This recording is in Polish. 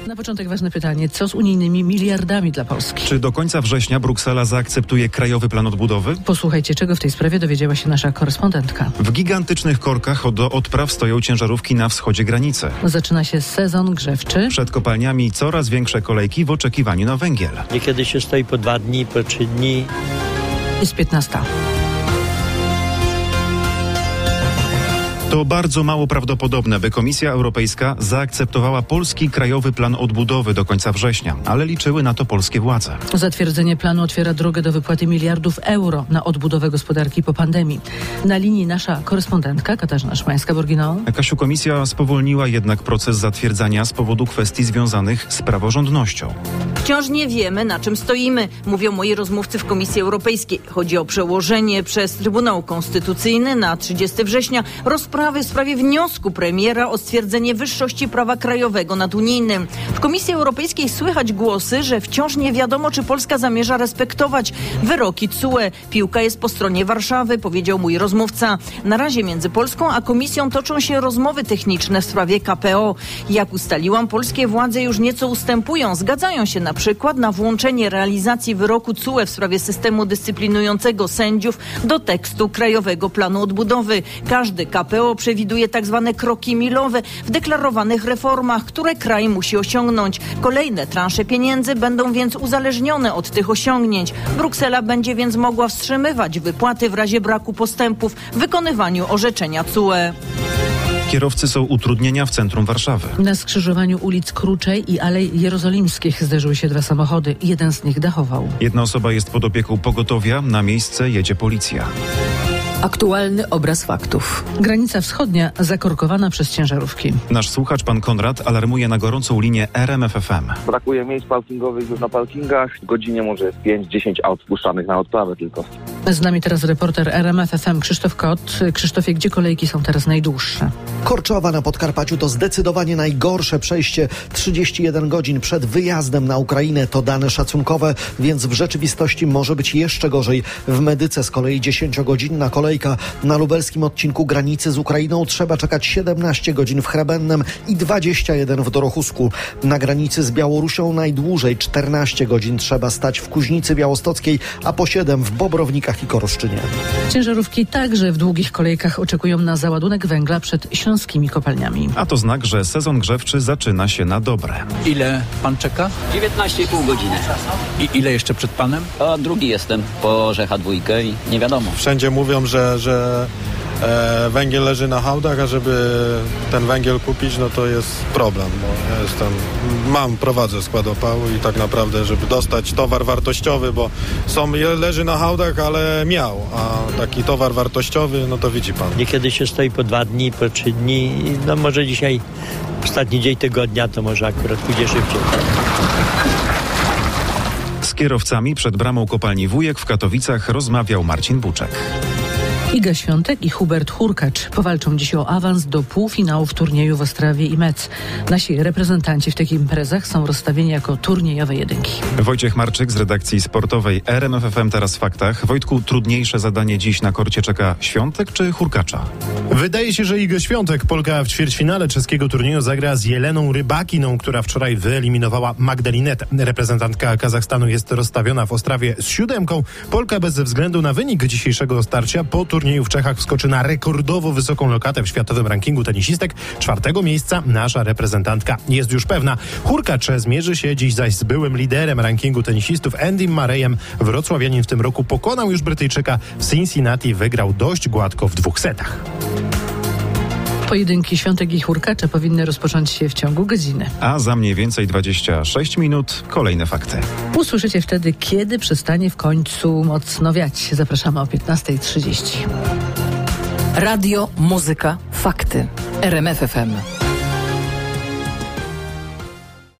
Na początek ważne pytanie, co z unijnymi miliardami dla Polski? Czy do końca września Bruksela zaakceptuje Krajowy Plan Odbudowy? Posłuchajcie, czego w tej sprawie dowiedziała się nasza korespondentka. W gigantycznych korkach do odpraw stoją ciężarówki na wschodzie granicy. Zaczyna się sezon grzewczy. Przed kopalniami coraz większe kolejki w oczekiwaniu na węgiel. Niekiedy się stoi po 2 dni, po 3 dni. Jest 15. To bardzo mało prawdopodobne, by Komisja Europejska zaakceptowała polski Krajowy Plan Odbudowy do końca września, ale liczyły na to polskie władze. Zatwierdzenie planu otwiera drogę do wypłaty miliardów euro na odbudowę gospodarki po pandemii. Na linii nasza korespondentka Katarzyna Szymańska-Borginą. Kasiu, Komisja spowolniła jednak proces zatwierdzania z powodu kwestii związanych z praworządnością. Wciąż nie wiemy, na czym stoimy, mówią moi rozmówcy w Komisji Europejskiej. Chodzi o przełożenie przez Trybunał Konstytucyjny na 30 września rozprawy w sprawie wniosku premiera o stwierdzenie wyższości prawa krajowego nad unijnym. W Komisji Europejskiej słychać głosy, że wciąż nie wiadomo, czy Polska zamierza respektować wyroki TSUE. Piłka jest po stronie Warszawy, powiedział mój rozmówca. Na razie między Polską a Komisją toczą się rozmowy techniczne w sprawie KPO. Jak ustaliłam, polskie władze już nieco ustępują. Zgadzają się na przykład na włączenie realizacji wyroku TSUE w sprawie systemu dyscyplinującego sędziów do tekstu Krajowego Planu Odbudowy. Każdy KPO przewiduje tak zwane kroki milowe w deklarowanych reformach, które kraj musi osiągnąć. Kolejne transze pieniędzy będą więc uzależnione od tych osiągnięć. Bruksela będzie więc mogła wstrzymywać wypłaty w razie braku postępów w wykonywaniu orzeczenia TSUE. Kierowcy są utrudnienia w centrum Warszawy. Na skrzyżowaniu ulic Kruczej i Alei Jerozolimskich zderzyły się 2 samochody. Jeden z nich dachował. Jedna osoba jest pod opieką pogotowia, na miejsce jedzie policja. Aktualny obraz faktów. Granica wschodnia zakorkowana przez ciężarówki. Nasz słuchacz, pan Konrad, alarmuje na gorącą linię RMF FM. Brakuje miejsc parkingowych już na parkingach. W godzinie może jest 5-10 aut wpuszczanych na odprawę tylko. Z nami teraz reporter RMF FM Krzysztof Kot. Krzysztofie, gdzie kolejki są teraz najdłuższe? Korczowa na Podkarpaciu to zdecydowanie najgorsze przejście. 31 godzin przed wyjazdem na Ukrainę to dane szacunkowe, więc w rzeczywistości może być jeszcze gorzej. W Medyce z kolei 10-godzinna kolejka. Na lubelskim odcinku granicy z Ukrainą trzeba czekać 17 godzin w Hrebennem i 21 w Dorochusku. Na granicy z Białorusią najdłużej 14 godzin trzeba stać w Kuźnicy Białostockiej, a po 7 w Bobrownikach i Koroszczynie. Ciężarówki także w długich kolejkach oczekują na załadunek węgla przed śląskimi kopalniami. A to znak, że sezon grzewczy zaczyna się na dobre. Ile pan czeka? 19,5 godziny. I ile jeszcze przed panem? A drugi jestem po Orzecha 2 i nie wiadomo. Wszędzie mówią, że węgiel leży na hałdach, a żeby ten węgiel kupić, no to jest problem, bo ja prowadzę skład opału i tak naprawdę, żeby dostać towar wartościowy, bo leży na hałdach, ale a taki towar wartościowy, no to widzi pan. Niekiedy się stoi po 2 dni, po 3 dni. No może dzisiaj, ostatni dzień tygodnia, to może akurat pójdzie szybciej. Z kierowcami przed bramą kopalni Wujek w Katowicach rozmawiał Marcin Buczek. Iga Świątek i Hubert Hurkacz powalczą dziś o awans do półfinału w turnieju w Ostrawie i Metz. Nasi reprezentanci w takich imprezach są rozstawieni jako turniejowe jedynki. Wojciech Marczyk z redakcji sportowej RMF FM Teraz w Faktach. Wojtku, trudniejsze zadanie dziś na korcie czeka Świątek czy Hurkacza? Wydaje się, że Iga Świątek, Polka w ćwierćfinale czeskiego turnieju, zagra z Jeleną Rybakiną, która wczoraj wyeliminowała Magdalinetę. Reprezentantka Kazachstanu jest rozstawiona w Ostrawie z 7. Polka bez względu na wynik dzisiejszego starcia po turnieju w Czechach wskoczy na rekordowo wysoką lokatę w światowym rankingu tenisistek. 4. miejsca nasza reprezentantka jest już pewna. Hurkacz zmierzy się dziś zaś z byłym liderem rankingu tenisistów Andym Murrayem. Wrocławianin w tym roku pokonał już Brytyjczyka w Cincinnati. Wygrał dość gładko w 2 setach. Pojedynki Świątek i Hurkacza powinny rozpocząć się w ciągu godziny. A za mniej więcej 26 minut kolejne fakty. Usłyszycie wtedy, kiedy przestanie w końcu mocno wiać. Zapraszamy o 15:30. Radio, muzyka, fakty. RMF FM.